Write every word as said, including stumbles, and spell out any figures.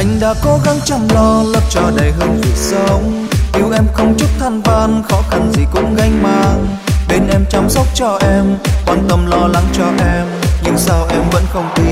Anh đã cố gắng chăm lo lấp cho đầy hương vị sống, yêu em không chút than van, khó khăn gì cũng gánh mang. Bên em chăm sóc cho em, quan tâm lo lắng cho em, nhưng sao em vẫn không tin